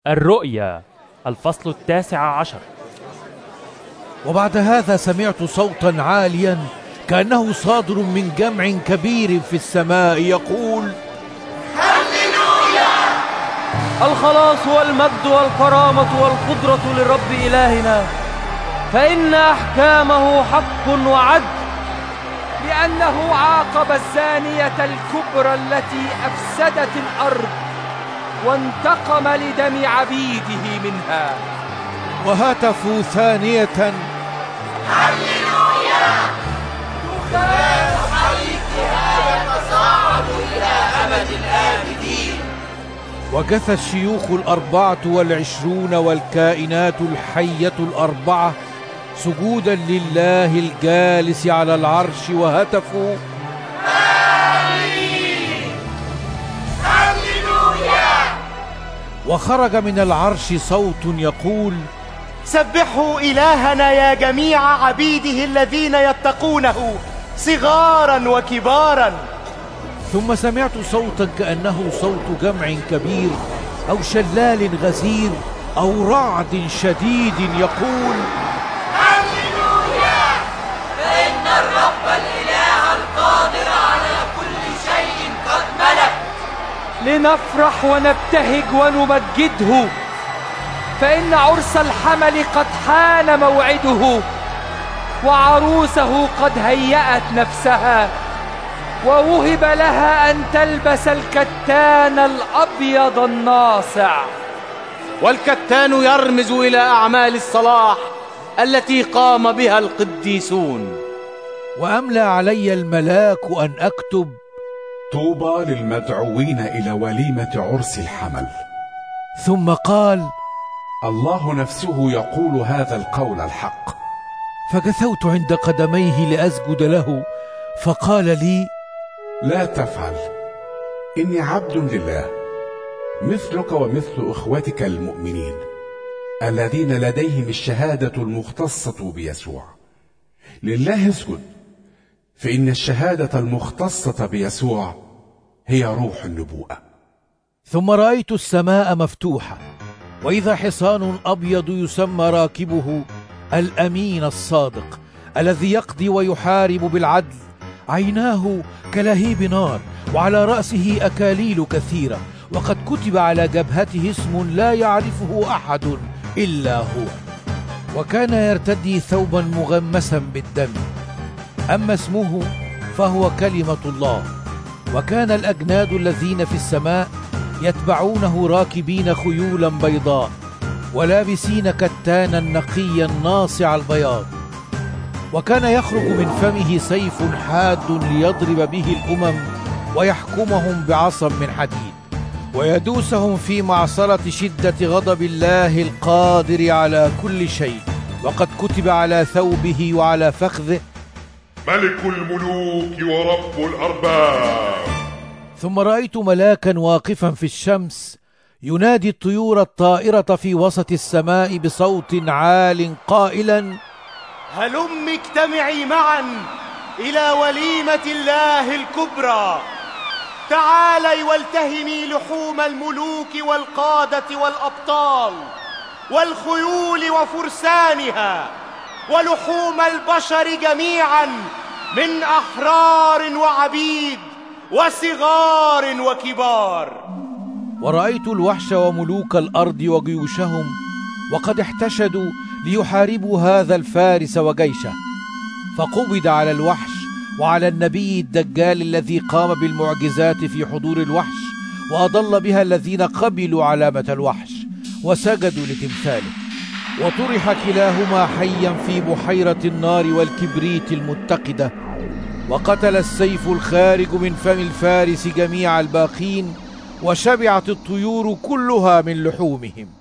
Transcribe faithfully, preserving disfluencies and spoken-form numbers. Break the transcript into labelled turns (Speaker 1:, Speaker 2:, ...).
Speaker 1: الرؤيا الفصل التاسع عشر.
Speaker 2: وبعد هذا سمعت صوتا عاليا كأنه صادر من جمع كبير في السماء يقول:
Speaker 3: هللويا!
Speaker 4: الخلاص والمجد والكرامة والقدرة للرب إلهنا، فإن أحكامه حق وعدل،
Speaker 3: لأنه عاقب الزانية الكبرى التي أفسدت الأرض وانتقم لدم عبيده منها.
Speaker 2: وهتفوا ثانية:
Speaker 3: هللويا! دخان حريقها يتصاعد إلى أبد الآبدين.
Speaker 2: وجثى الشيوخ الأربعة والعشرون والكائنات الحية الأربعة سجودا لله الجالس على العرش وهتفوا:
Speaker 3: آمين! هللويا!
Speaker 2: وخرج من العرش صوت يقول:
Speaker 5: سبحوا إلهنا يا جميع عبيده الذين يتقونه صغارا وكبارا.
Speaker 2: ثم سمعت صوتا كأنه صوت جمع كبير أو شلال غزير أو رعد شديد يقول:
Speaker 3: هللويا! فإن الرب الإله القادر على كل شيء قد ملك.
Speaker 4: لنفرح ونبتهج ونمجده، فإن عرس الحمل قد حان موعده، وعروسه قد هيأت نفسها، ووهب لها أن تلبس الكتان الأبيض الناصع.
Speaker 5: والكتان يرمز إلى أعمال الصلاح التي قام بها القديسون.
Speaker 2: وأملى علي الملاك أن أكتب:
Speaker 6: طوبى للمدعوين إلى وليمة عرس الحمل.
Speaker 2: ثم قال:
Speaker 6: الله نفسه يقول هذا القول الحق.
Speaker 2: فجثوت عند قدميه لأسجد له، فقال لي:
Speaker 6: لا تفعل، إني عبد لله مثلك ومثل إخوتك المؤمنين الذين لديهم الشهادة المختصة بيسوع. لله اسجد، فإن الشهادة المختصة بيسوع هي روح النبوءة.
Speaker 2: ثم رأيت السماء مفتوحة، وإذا حصان أبيض يسمى راكبه الأمين الصادق الذي يقضي ويحارب بالعدل، عيناه كلهيب نار، وعلى رأسه أكاليل كثيرة، وقد كتب على جبهته اسم لا يعرفه أحد إلا هو. وكان يرتدي ثوبا مغمسا بالدم، أما اسمه فهو كلمة الله. وكان الأجناد الذين في السماء يتبعونه راكبين خيولا بيضاء، ولابسين كتانا نقيا ناصع البياض. وكان يخرج من فمه سيف حاد ليضرب به الأمم ويحكمهم بعصا من حديد، ويدوسهم في معصرة شدة غضب الله القادر على كل شيء. وقد كتب على ثوبه وعلى فخذه:
Speaker 7: ملك الملوك ورب الأرباب.
Speaker 2: ثم رأيت ملاكا واقفا في الشمس ينادي الطيور الطائرة في وسط السماء بصوت عال قائلا:
Speaker 5: هلم اجتمعي معا إلى وليمة الله الكبرى. تعالي والتهمي لحوم الملوك والقادة والأبطال والخيول وفرسانها، ولحوم البشر جميعا من أحرار وعبيد وصغار وكبار.
Speaker 2: ورأيت الوحش وملوك الأرض وجيوشهم، وقد احتشدوا ليحاربوا هذا الفارس وجيشه. فقبض على الوحش وعلى النبي الدجال الذي قام بالمعجزات في حضور الوحش، وأضل بها الذين قبلوا علامة الوحش وسجدوا لتمثاله. وطرح كلاهما حيا في بحيرة النار والكبريت المتقدة. وقتل السيف الخارج من فم الفارس جميع الباقين، وشبعت الطيور كلها من لحومهم.